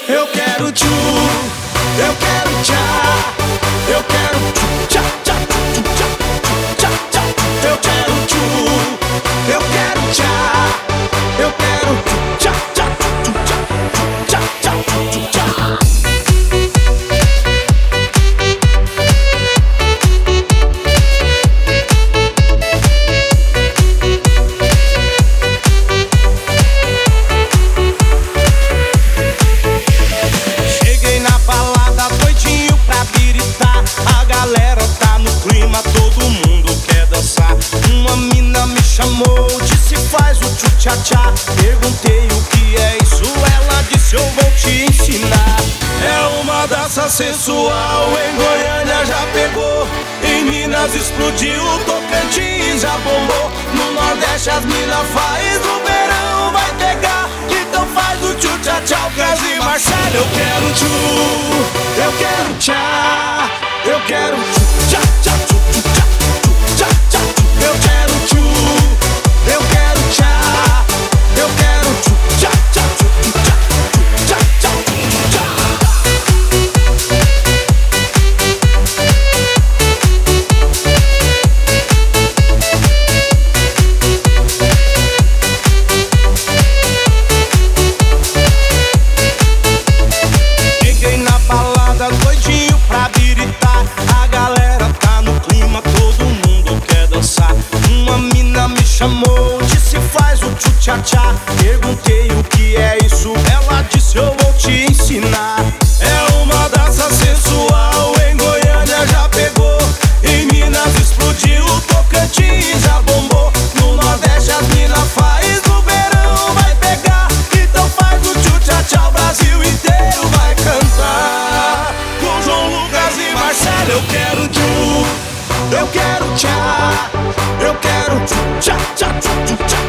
eu quero tchu, eu quero tchá, eu quero tchu, tchá, tchá, tchu, tchá, tchá, tchá, eu quero tchu, eu quero tchá, eu quero tchu, tchá, tchá, tchu, tchá, tchá, tchá, tchu, tchá. A galera tá no clima, todo mundo quer dançar. Uma mina me chamou, disse faz o tchu-tchá-tchá. Perguntei o que é isso, ela disse eu vou te ensinar. É uma dança sensual, em Goiânia já pegou, em Minas explodiu, Tocantins já bombou, no Nordeste as mina faz, no verão vai pegar. Então faz o tchu-tchá-tchá, o Brasil e Marcelo. Eu quero tchu, eu quero tchá, eu quero tchu, tchá, tchá, tchu, tchu, tchá, tchu, tchá, tchá, tchu. Eu quero tchu, eu quero tchá, eu quero tchu, tchá, tchá, tchu, tchu, tchá, tchu, tchá, tchá, tchu, tchá. Cheguei na balada doidinho pra biritar. A galera tá no clima, todo mundo quer dançar. Uma mina me chamou, disse faz o tchu-tchá-tchá. Perguntei o que é isso, ela disse eu vou te ensinar. É uma dança sensual, em Goiânia já pegou, em Minas explodiu, Tocantins já bombou, no Nordeste as mina faz, no verão vai pegar. Então faz o tchu-tchá-tchá, o Brasil inteiro vai cantar. Com João Lucas e Marcelo. Eu quero tchu, eu quero tchá, eu quero tchu, tchá, tchá, tchu, tchá.